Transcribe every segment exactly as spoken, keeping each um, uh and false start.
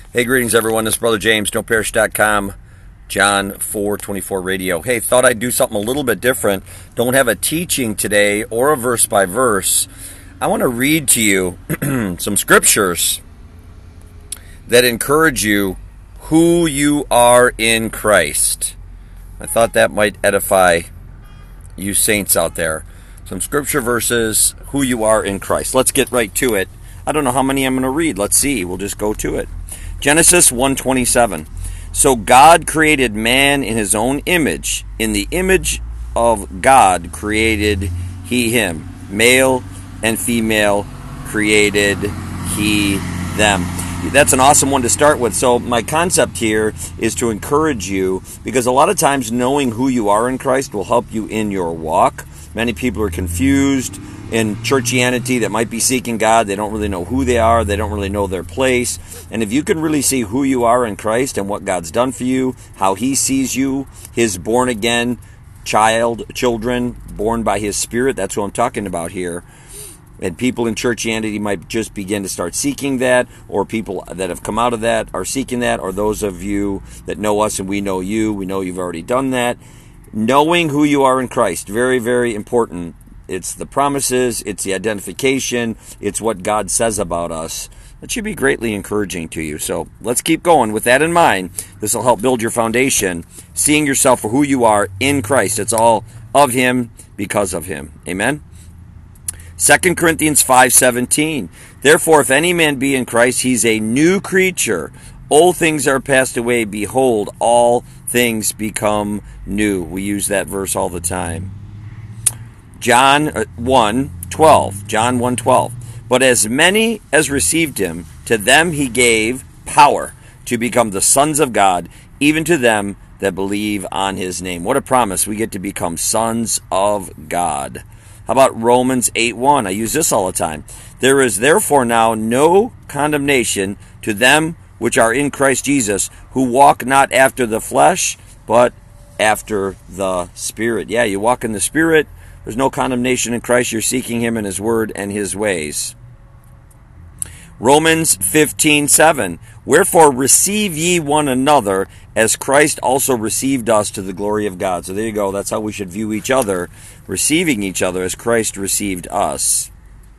Hey, greetings everyone. This is Brother James, no parish dot com, John four twenty-four Radio. Hey, thought I'd do something a little bit different. Don't have a teaching today or a verse by verse. I want to read to you some scriptures that encourage you who you are in Christ. I thought that might edify you saints out there. Some scripture verses, who you are in Christ. Let's get right to it. I don't know how many I'm going to read. Let's see. We'll just go to it. Genesis one twenty-seven. So God created man in his own image. In the image of God created he him. Male and female created he them. That's an awesome one to start with. So my concept here is to encourage you, because a lot of times knowing who you are in Christ will help you in your walk. Many people are confused in churchianity that might be seeking God. They don't really know who they are. They don't really know their place. And if you can really see who you are in Christ and what God's done for you, how he sees you, his born-again child, children, born by his Spirit, that's what I'm talking about here. And people in churchianity might just begin to start seeking that, or people that have come out of that are seeking that, or those of you that know us and we know you, we know you've already done that. Knowing who you are in Christ, very, very important. It's the promises, it's the identification, it's what God says about us. That should be greatly encouraging to you. So let's keep going. With that in mind, this will help build your foundation, seeing yourself for who you are in Christ. It's all of him, because of him. Amen? Second Corinthians five seventeen. Therefore, if any man be in Christ, he's a new creature. Old things are passed away. Behold, all things become new. We use that verse all the time. John one twelve. John one twelve. But as many as received him, to them he gave power to become the sons of God, even to them that believe on his name. What a promise. We get to become sons of God. How about Romans eight one? I use this all the time. There is therefore now no condemnation to them which are in Christ Jesus, who walk not after the flesh, but after the Spirit. Yeah, you walk in the Spirit. There's no condemnation in Christ. You're seeking him in his word and his ways. Romans fifteen seven. Wherefore receive ye one another, as Christ also received us to the glory of God. So there you go. That's how we should view each other, receiving each other as Christ received us.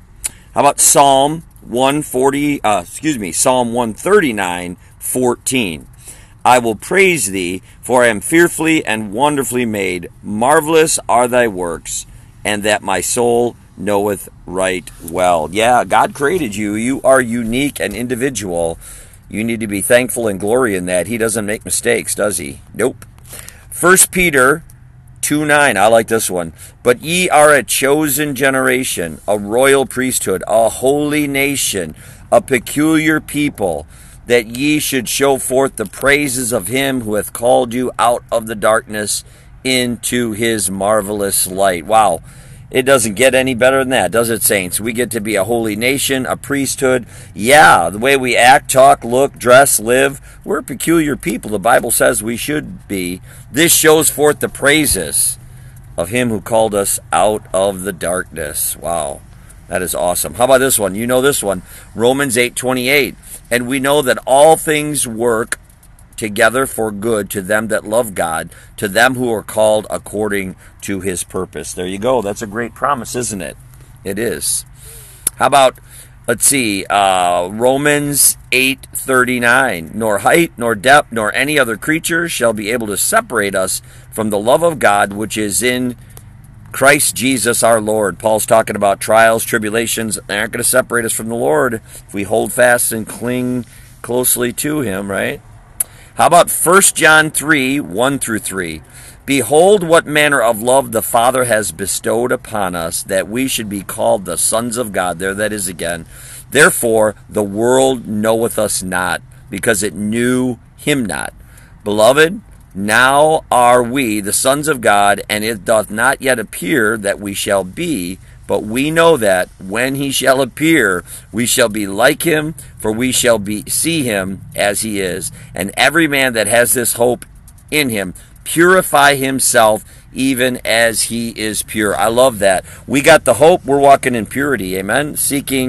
How about Psalm one forty? Uh, excuse me, Psalm one thirty-nine fourteen. I will praise thee, for I am fearfully and wonderfully made. Marvelous are thy works, and that my soul knoweth right well. Yeah, God created you. You are unique and individual. You need to be thankful and glory in that. He doesn't make mistakes, does he? Nope. First Peter two nine. I like this one. But ye are a chosen generation, a royal priesthood, a holy nation, a peculiar people, that ye should show forth the praises of him who hath called you out of the darkness into his marvelous light. Wow. It doesn't get any better than that, does it, saints? We get to be a holy nation, a priesthood. Yeah, the way we act, talk, look, dress, live, we're a peculiar people. The Bible says we should be. This shows forth the praises of him who called us out of the darkness. Wow, that is awesome. How about this one? You know this one. Romans eight twenty-eight. And we know that all things work together for good to them that love God, to them who are called according to his purpose. There you go. That's a great promise, isn't it? It is. How about, let's see, uh, Romans eight thirty-nine. Nor height, nor depth, nor any other creature shall be able to separate us from the love of God, which is in Christ Jesus our Lord. Paul's talking about trials, tribulations. They aren't going to separate us from the Lord if we hold fast and cling closely to him, right? How about First John three one through three? Behold, what manner of love the Father has bestowed upon us, that we should be called the sons of God. There that is again. Therefore, the world knoweth us not, because it knew him not. Beloved, now are we the sons of God, and it doth not yet appear that we shall be, but we know that when he shall appear, we shall be like him, for we shall be see him as he is. And every man that has this hope in him purify himself even as he is pure. I love that. We got the hope. We're walking in purity. Amen. Seeking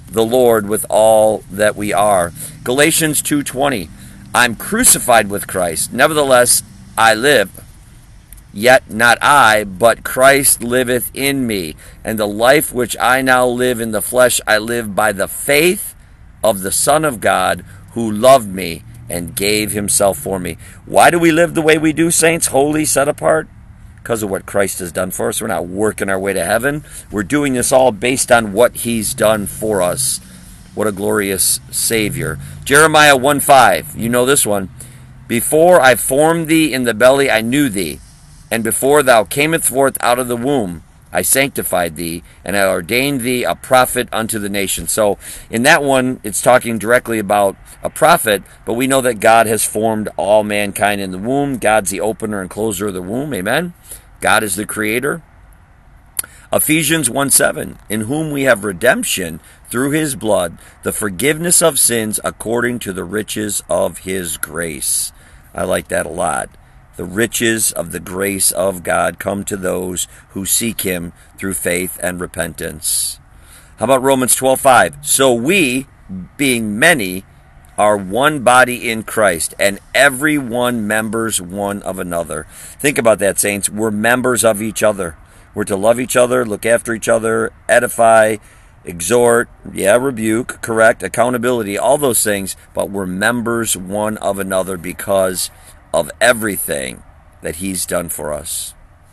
the Lord with all that we are. Galatians two twenty, I'm crucified with Christ. Nevertheless, I live. Yet not I, but Christ liveth in me. And the life which I now live in the flesh, I live by the faith of the Son of God, who loved me and gave himself for me. Why do we live the way we do, saints? Holy, set apart? Because of what Christ has done for us. We're not working our way to heaven. We're doing this all based on what he's done for us. What a glorious Savior. Jeremiah one five. You know this one. Before I formed thee in the belly, I knew thee. And before thou camest forth out of the womb, I sanctified thee, and I ordained thee a prophet unto the nation. So in that one, it's talking directly about a prophet, but we know that God has formed all mankind in the womb. God's the opener and closer of the womb. Amen. God is the creator. Ephesians one seven, in whom we have redemption through his blood, the forgiveness of sins according to the riches of his grace. I like that a lot. The riches of the grace of God come to those who seek him through faith and repentance. How about Romans twelve five? So we, being many, are one body in Christ, and every one members one of another. Think about that, saints. We're members of each other. We're to love each other, look after each other, edify, exhort, yeah, rebuke, correct, accountability, all those things, but we're members one of another because of everything that he's done for us.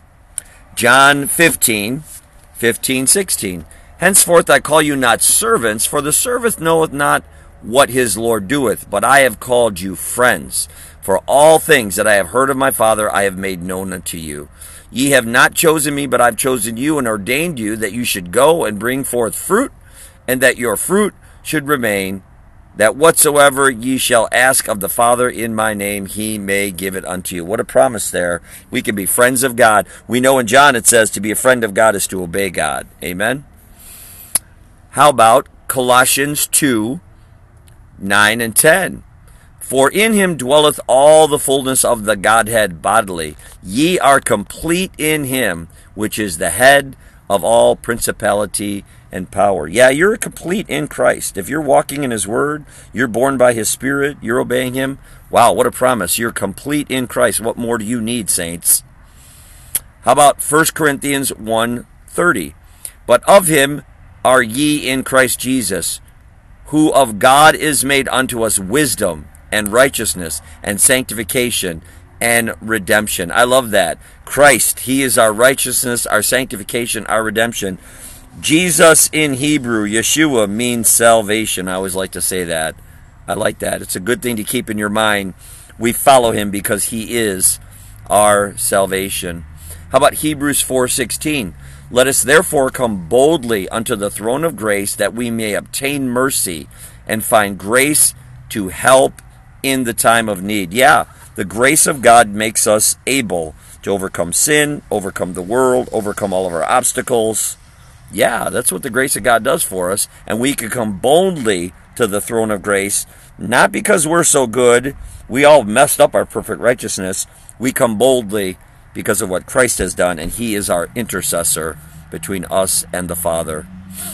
John fifteen, fifteen, sixteen. Henceforth I call you not servants, for the servant knoweth not what his Lord doeth, but I have called you friends. For all things that I have heard of my Father I have made known unto you. Ye have not chosen me, but I have chosen you and ordained you that you should go and bring forth fruit, and that your fruit should remain, that whatsoever ye shall ask of the Father in my name, he may give it unto you. What a promise there. We can be friends of God. We know in John it says to be a friend of God is to obey God. Amen? How about Colossians two, nine and ten? For in him dwelleth all the fullness of the Godhead bodily. Ye are complete in him, which is the head of all principality and power. Yeah, you're complete in Christ. If you're walking in his word, you're born by his Spirit, you're obeying him. Wow, what a promise. You're complete in Christ. What more do you need, saints? How about First Corinthians one thirty? But of him are ye in Christ Jesus, who of God is made unto us wisdom and righteousness and sanctification and redemption. I love that. Christ, he is our righteousness, our sanctification, our redemption. Jesus in Hebrew, Yeshua, means salvation. I always like to say that. I like that. It's a good thing to keep in your mind. We follow him because he is our salvation. How about Hebrews four sixteen? Let us therefore come boldly unto the throne of grace, that we may obtain mercy and find grace to help in the time of need. Yeah, the grace of God makes us able to overcome sin, overcome the world, overcome all of our obstacles. Yeah, that's what the grace of God does for us. And we can come boldly to the throne of grace, not because we're so good. We all messed up our perfect righteousness. We come boldly because of what Christ has done, and he is our intercessor between us and the Father.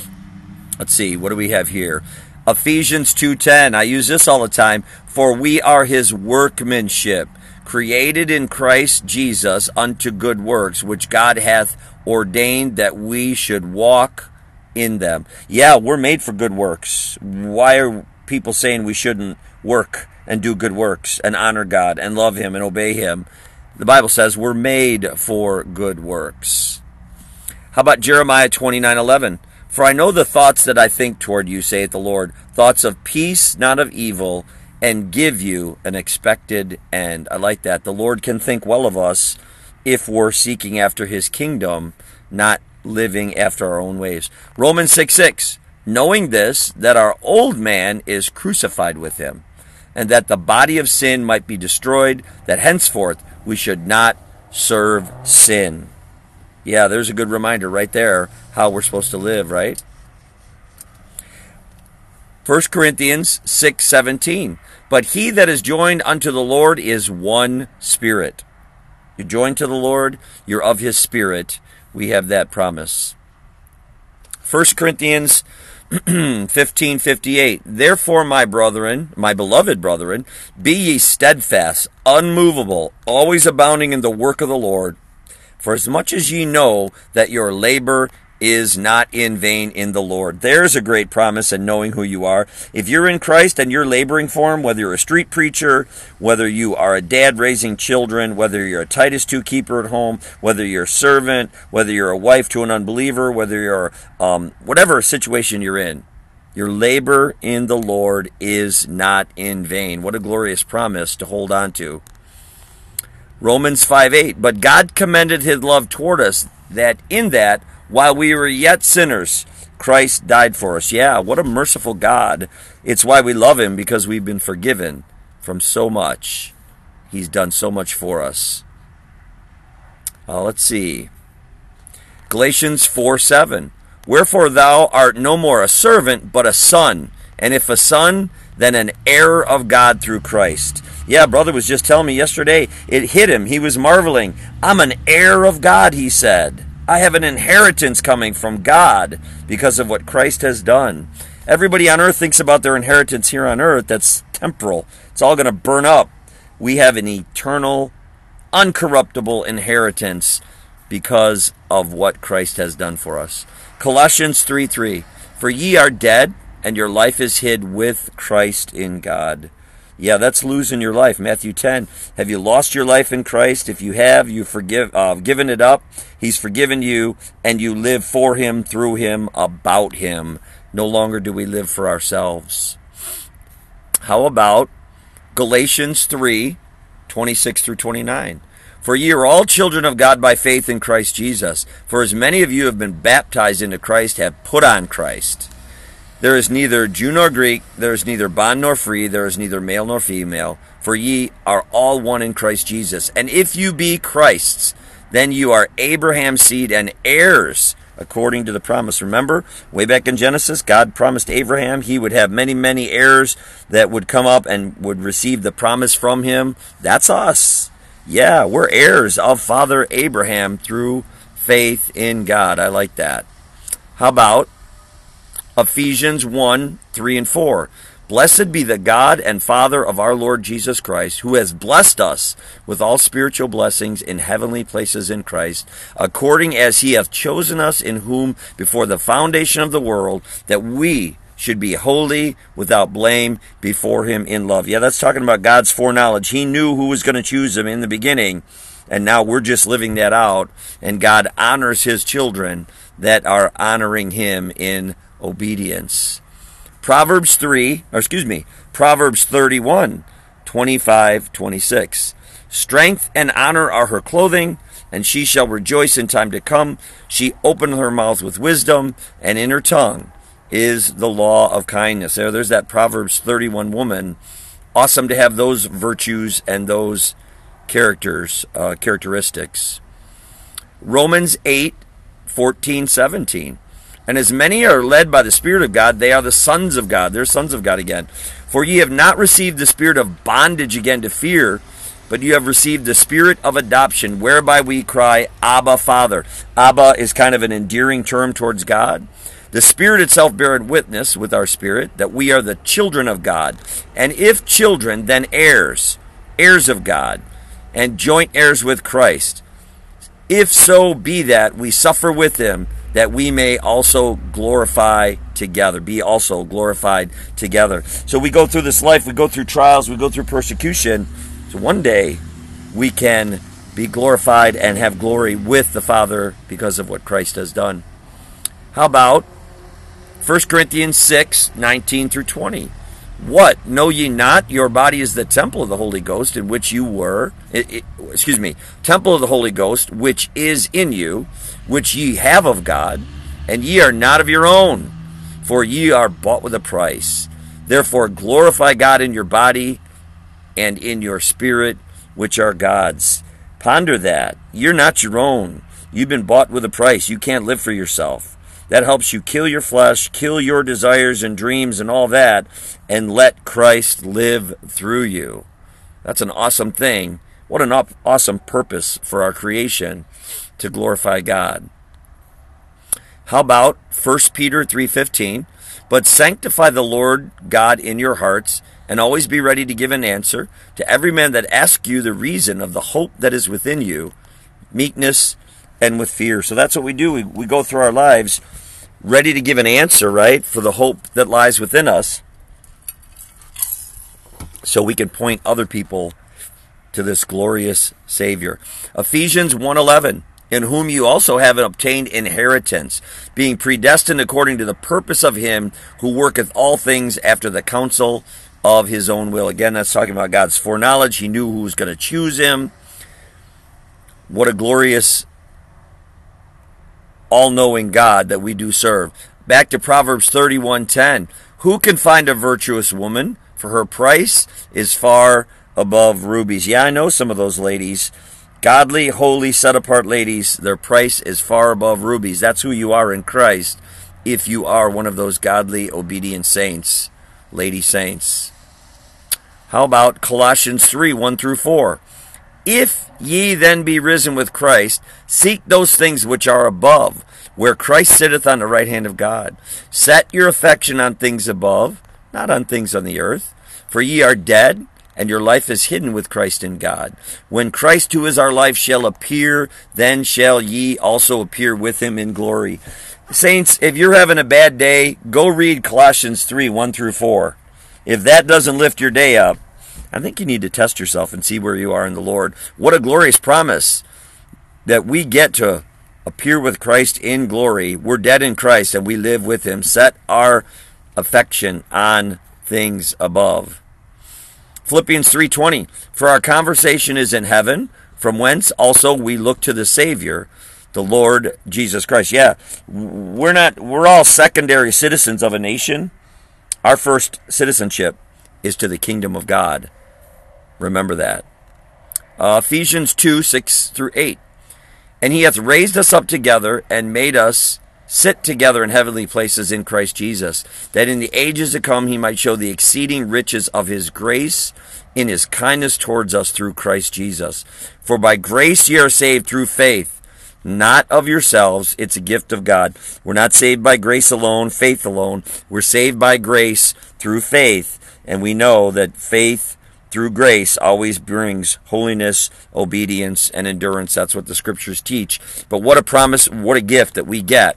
Let's see, what do we have here? Ephesians two ten, I use this all the time. For we are his workmanship, created in Christ Jesus unto good works, which God hath ordained that we should walk in them. Yeah, we're made for good works. Why are people saying we shouldn't work and do good works and honor God and love him and obey him? The Bible says we're made for good works. How about Jeremiah twenty-nine eleven? For I know the thoughts that I think toward you, saith the Lord, thoughts of peace, not of evil, and give you an expected end. I like that. The Lord can think well of us if we're seeking after his kingdom, not living after our own ways. Romans six six, knowing this, that our old man is crucified with him, and that the body of sin might be destroyed, that henceforth we should not serve sin. Yeah, there's a good reminder right there how we're supposed to live, right? First Corinthians six seventeen. But he that is joined unto the Lord is one spirit. You're joined to the Lord, you're of his Spirit. We have that promise. First Corinthians fifteen fifty-eight. Therefore, my brethren, my beloved brethren, be ye steadfast, unmovable, always abounding in the work of the Lord. For as much as ye know that your labor is not in vain in the Lord. There's a great promise in knowing who you are. If you're in Christ and you're laboring for Him, whether you're a street preacher, whether you are a dad raising children, whether you're a Titus two keeper at home, whether you're a servant, whether you're a wife to an unbeliever, whether you're, um, whatever situation you're in, your labor in the Lord is not in vain. What a glorious promise to hold on to. Romans five eight. But God commended His love toward us, that in that, while we were yet sinners, Christ died for us. Yeah, what a merciful God. It's why we love Him, because we've been forgiven from so much. He's done so much for us. Uh, let's see. Galatians four seven. Wherefore thou art no more a servant, but a son. And if a son, then an heir of God through Christ. Yeah, brother was just telling me yesterday, it hit him. He was marveling. I'm an heir of God, he said. I have an inheritance coming from God because of what Christ has done. Everybody on earth thinks about their inheritance here on earth. That's temporal. It's all going to burn up. We have an eternal, uncorruptible inheritance because of what Christ has done for us. Colossians three three. For ye are dead, and your life is hid with Christ in God. Yeah, that's losing your life. Matthew ten. Have you lost your life in Christ? If you have, you forgive, uh, given it up. He's forgiven you, and you live for Him, through Him, about Him. No longer do we live for ourselves. How about Galatians three twenty-six through twenty-nine? For ye are all children of God by faith in Christ Jesus. For as many of you have been baptized into Christ, have put on Christ. There is neither Jew nor Greek, there is neither bond nor free, there is neither male nor female, for ye are all one in Christ Jesus. And if you be Christ's, then you are Abraham's seed and heirs according to the promise. Remember, way back in Genesis, God promised Abraham he would have many, many heirs that would come up and would receive the promise from him. That's us. Yeah, we're heirs of Father Abraham through faith in God. I like that. How about Ephesians one, three and four. Blessed be the God and Father of our Lord Jesus Christ, who has blessed us with all spiritual blessings in heavenly places in Christ, according as He hath chosen us in whom before the foundation of the world, that we should be holy, without blame, before Him in love. Yeah, that's talking about God's foreknowledge. He knew who was going to choose Him in the beginning, and now we're just living that out, and God honors His children that are honoring Him in obedience. Proverbs three, or excuse me, Proverbs thirty-one, twenty-five, twenty-six. Strength and honor are her clothing, and she shall rejoice in time to come. She opened her mouth with wisdom, and in her tongue is the law of kindness. There, there's that Proverbs thirty-one woman. Awesome to have those virtues and those characters, uh, characteristics. Romans eight, fourteen, seventeen. And as many are led by the Spirit of God, they are the sons of God. They're sons of God again. For ye have not received the spirit of bondage again to fear, but you have received the spirit of adoption, whereby we cry, Abba, Father. Abba is kind of an endearing term towards God. The Spirit itself beareth witness with our spirit that we are the children of God. And if children, then heirs, heirs of God, and joint heirs with Christ. If so be that we suffer with Him, that we may also glorify together, be also glorified together. So we go through this life, we go through trials, we go through persecution. So one day we can be glorified and have glory with the Father because of what Christ has done. How about First Corinthians six, nineteen through twenty? What? Know ye not your body is the temple of the Holy Ghost, in which you were, it, it, excuse me, temple of the Holy Ghost, which is in you, which ye have of God, and ye are not of your own, for ye are bought with a price. Therefore glorify God in your body and in your spirit, which are God's. Ponder that. You're not your own. You've been bought with a price. You can't live for yourself. That helps you kill your flesh, kill your desires and dreams and all that, and let Christ live through you. That's an awesome thing. What an awesome purpose for our creation, to glorify God. How about First Peter three fifteen? But sanctify the Lord God in your hearts, and always be ready to give an answer to every man that asks you the reason of the hope that is within you, meekness and with fear. So that's what we do. We, we go through our lives ready to give an answer, right, for the hope that lies within us, so we can point other people to this glorious Savior. Ephesians one eleven, in whom you also have obtained inheritance, being predestined according to the purpose of him who worketh all things after the counsel of his own will. Again, that's talking about God's foreknowledge. He knew who was going to choose him. What a glorious, all-knowing God that we do serve. Back to Proverbs thirty-one ten. Who can find a virtuous woman? For her price is far above rubies. Yeah, I know some of those ladies. Godly, holy, set-apart ladies, their price is far above rubies. That's who you are in Christ, if you are one of those godly, obedient saints, lady saints. How about Colossians three, one through four? If ye then be risen with Christ, seek those things which are above, where Christ sitteth on the right hand of God. Set your affection on things above, not on things on the earth. For ye are dead, and your life is hidden with Christ in God. When Christ, who is our life, shall appear, then shall ye also appear with him in glory. Saints, if you're having a bad day, go read Colossians three, one through four. If that doesn't lift your day up, I think you need to test yourself and see where you are in the Lord. What a glorious promise that we get to appear with Christ in glory. We're dead in Christ and we live with him. Set our affection on things above. Philippians three twenty, for our conversation is in heaven, from whence also we look to the Savior, the Lord Jesus Christ. Yeah, we're not, we're all secondary citizens of a nation. Our first citizenship is to the kingdom of God. Remember that. Uh, Ephesians two, six through eight. And he hath raised us up together and made us sit together in heavenly places in Christ Jesus, that in the ages to come he might show the exceeding riches of his grace in his kindness towards us through Christ Jesus. For by grace ye are saved through faith, not of yourselves. It's a gift of God. We're not saved by grace alone, faith alone. We're saved by grace through faith. And we know that faith through grace always brings holiness, obedience, and endurance. That's what the scriptures teach. But what a promise, what a gift that we get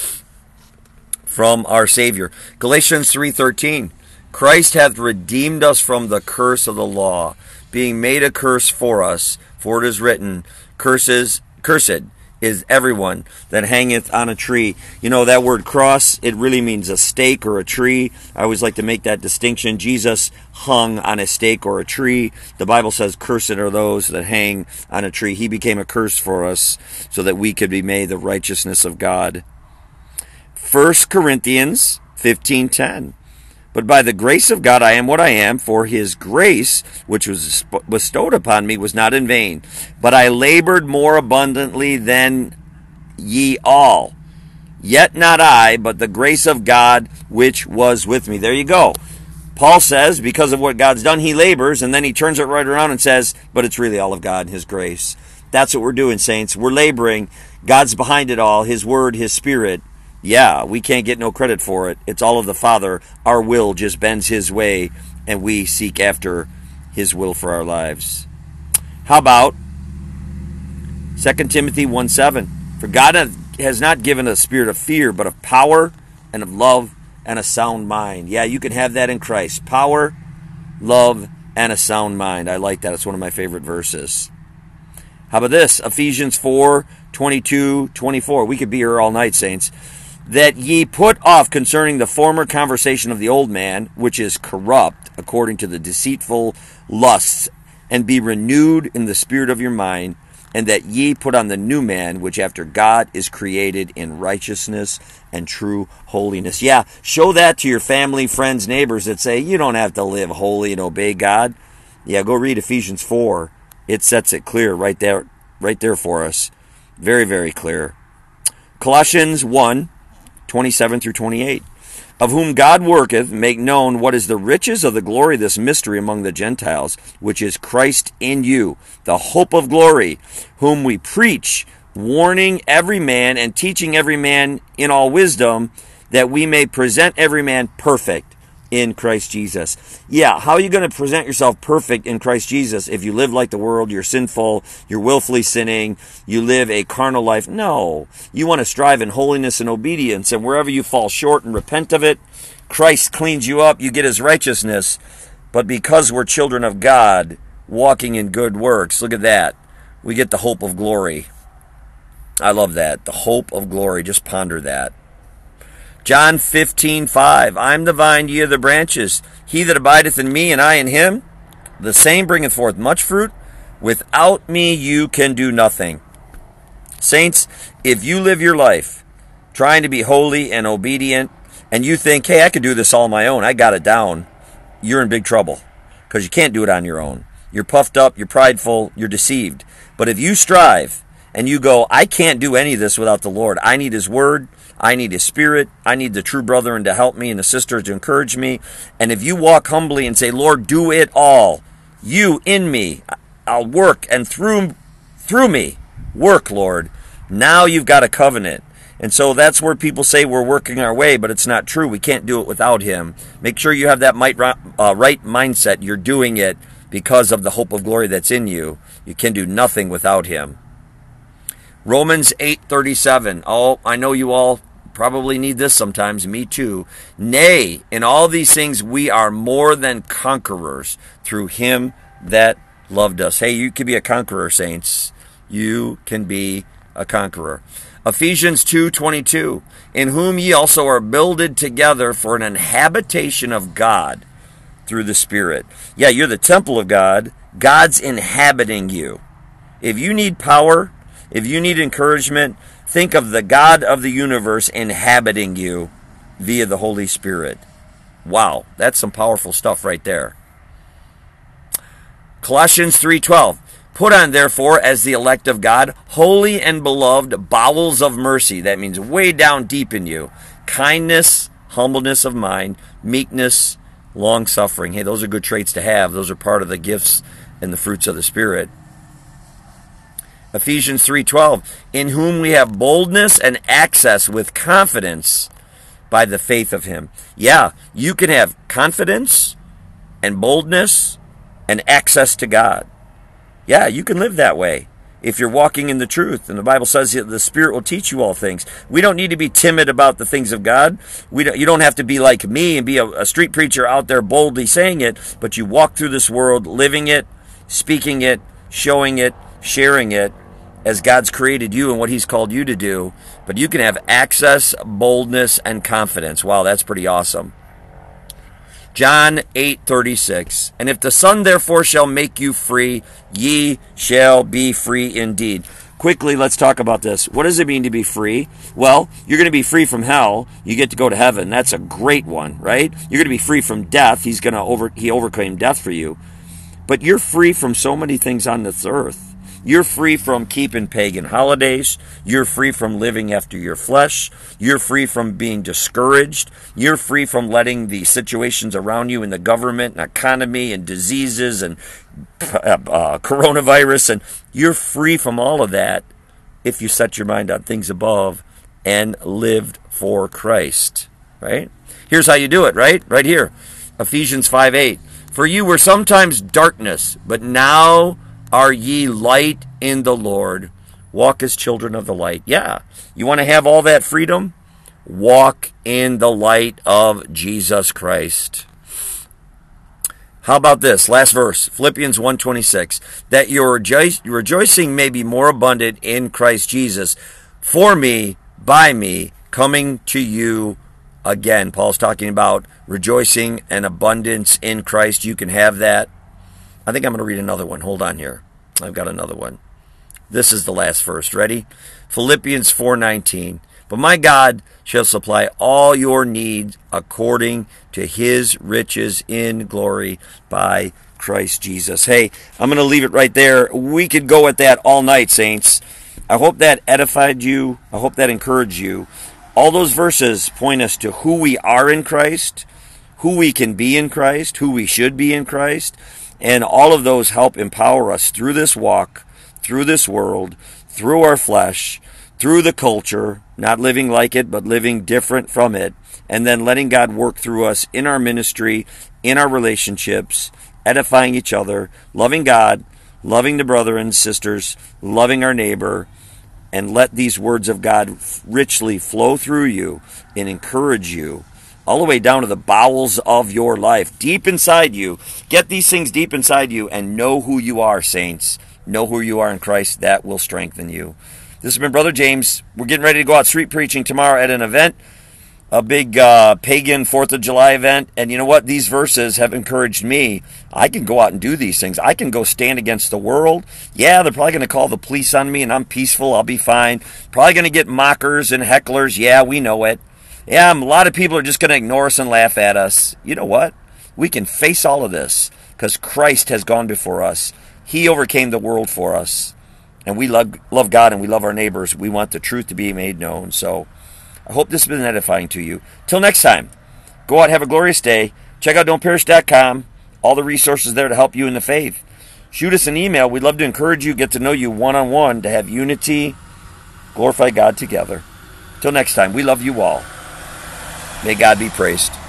from our Savior. Galatians three thirteen. Christ hath redeemed us from the curse of the law, being made a curse for us. For it is written, Curses, cursed is everyone that hangeth on a tree. You know, that word cross, it really means a stake or a tree. I always like to make that distinction. Jesus hung on a stake or a tree. The Bible says, cursed are those that hang on a tree. He became a curse for us so that we could be made the righteousness of God. First Corinthians fifteen ten. But by the grace of God I am what I am, for his grace, which was bestowed upon me, was not in vain. But I labored more abundantly than ye all. Yet not I, but the grace of God which was with me. There you go. Paul says, because of what God's done, he labors, and then he turns it right around and says, but it's really all of God and his grace. That's what we're doing, saints. We're laboring. God's behind it all, his word, his spirit. Yeah, we can't get no credit for it. It's all of the Father. Our will just bends his way, and we seek after his will for our lives. How about Second Timothy one seven? For God has not given a spirit of fear, but of power and of love and a sound mind. Yeah, you can have that in Christ. Power, love, and a sound mind. I like that. It's one of my favorite verses. How about this? Ephesians four twenty-two, twenty-four. We could be here all night, saints. That ye put off concerning the former conversation of the old man, which is corrupt according to the deceitful lusts, and be renewed in the spirit of your mind, and that ye put on the new man, which after God is created in righteousness and true holiness. Yeah, show that to your family, friends, neighbors that say, you don't have to live holy and obey God. Yeah, go read Ephesians four. It sets it clear right there, right there for us. Very, very clear. Colossians one, twenty-seven through twenty-eight. Of whom God worketh, make known what is the riches of the glory of this mystery among the Gentiles, which is Christ in you, the hope of glory, whom we preach, warning every man and teaching every man in all wisdom, that we may present every man perfect in Christ Jesus. Yeah, how are you going to present yourself perfect in Christ Jesus if you live like the world, you're sinful, you're willfully sinning, you live a carnal life? No. You want to strive in holiness and obedience, and wherever you fall short and repent of it, Christ cleans you up, you get his righteousness. But because we're children of God, walking in good works, look at that, we get the hope of glory. I love that, the hope of glory. Just ponder that. John fifteen five, I am the vine, ye are the branches. He that abideth in me, and I in him, the same bringeth forth much fruit. Without me you can do nothing. Saints, if you live your life trying to be holy and obedient, and you think, hey, I could do this all on my own, I got it down, you're in big trouble, because you can't do it on your own. You're puffed up, you're prideful, you're deceived. But if you strive and you go, I can't do any of this without the Lord. I need his word. I need his spirit. I need the true brethren to help me and the sisters to encourage me. And if you walk humbly and say, Lord, do it all. You in me. I'll work, and through, through me, work, Lord. Now you've got a covenant. And so that's where people say we're working our way, but it's not true. We can't do it without him. Make sure you have that right mindset. You're doing it because of the hope of glory that's in you. You can do nothing without him. Romans eight thirty-seven. Oh, I know you all probably need this sometimes. Me too. Nay, in all these things we are more than conquerors through him that loved us. Hey, you can be a conqueror, saints. You can be a conqueror. Ephesians two twenty-two. In whom ye also are builded together for an habitation of God through the Spirit. Yeah, you're the temple of God. God's inhabiting you. If you need power, if you need encouragement, think of the God of the universe inhabiting you via the Holy Spirit. Wow, that's some powerful stuff right there. Colossians three twelve. Put on, therefore, as the elect of God, holy and beloved bowels of mercy. That means way down deep in you. Kindness, humbleness of mind, meekness, long-suffering. Hey, those are good traits to have. Those are part of the gifts and the fruits of the Spirit. Ephesians three twelve, in whom we have boldness and access with confidence by the faith of him. Yeah, you can have confidence and boldness and access to God. Yeah, you can live that way if you're walking in the truth. And the Bible says that the Spirit will teach you all things. We don't need to be timid about the things of God. We don't, you don't have to be like me and be a, a street preacher out there boldly saying it, but you walk through this world living it, speaking it, showing it, sharing it as God's created you and what he's called you to do. But you can have access, boldness, and confidence. Wow, that's pretty awesome. John eight thirty-six. And if the Son therefore shall make you free, ye shall be free indeed. Quickly, let's talk about this. What does it mean to be free? Well, you're going to be free from hell. You get to go to heaven. That's a great one, right? You're going to be free from death. He's going to over he overcame death for you. But you're free from so many things on this earth. You're free from keeping pagan holidays. You're free from living after your flesh. You're free from being discouraged. You're free from letting the situations around you in the government and economy and diseases and uh, coronavirus, and you're free from all of that if you set your mind on things above and lived for Christ, right? Here's how you do it, right? Right here. Ephesians five eight. For you were sometimes darkness, but now are ye light in the Lord. Walk as children of the light. Yeah. You want to have all that freedom? Walk in the light of Jesus Christ. How about this? Last verse. Philippians one twenty-six. That your rejoicing may be more abundant in Christ Jesus. For me, by me, coming to you again. Paul's talking about rejoicing and abundance in Christ. You can have that. I think I'm going to read another one. Hold on here. I've got another one. This is the last verse. Ready? Philippians four nineteen. But my God shall supply all your needs according to his riches in glory by Christ Jesus. Hey, I'm going to leave it right there. We could go at that all night, saints. I hope that edified you. I hope that encouraged you. All those verses point us to who we are in Christ, who we can be in Christ, who we should be in Christ. And all of those help empower us through this walk, through this world, through our flesh, through the culture, not living like it, but living different from it, and then letting God work through us in our ministry, in our relationships, edifying each other, loving God, loving the brother and sisters, loving our neighbor, and let these words of God richly flow through you and encourage you all the way down to the bowels of your life, deep inside you. Get these things deep inside you and know who you are, saints. Know who you are in Christ. That will strengthen you. This has been Brother James. We're getting ready to go out street preaching tomorrow at an event, a big uh, pagan fourth of July event. And you know what? These verses have encouraged me. I can go out and do these things. I can go stand against the world. Yeah, they're probably going to call the police on me, and I'm peaceful. I'll be fine. Probably going to get mockers and hecklers. Yeah, we know it. Yeah, a lot of people are just going to ignore us and laugh at us. You know what? We can face all of this because Christ has gone before us. He overcame the world for us. And we love, love God and we love our neighbors. We want the truth to be made known. So I hope this has been edifying to you. Till next time, go out, have a glorious day. Check out don't perish dot com. All the resources there to help you in the faith. Shoot us an email. We'd love to encourage you, get to know you one-on-one, to have unity, glorify God together. Till next time, we love you all. May God be praised.